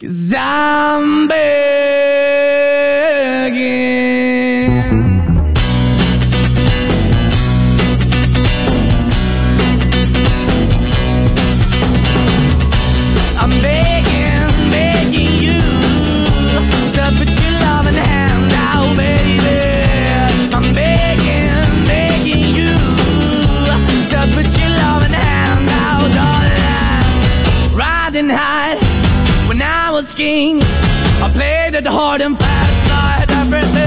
'Cause I'm begging. I'm begging, begging you to put your loving hand out, baby. I'm begging, begging you to put your loving hand out, darling. Riding high when I was king, I played it hard and fast, I had everything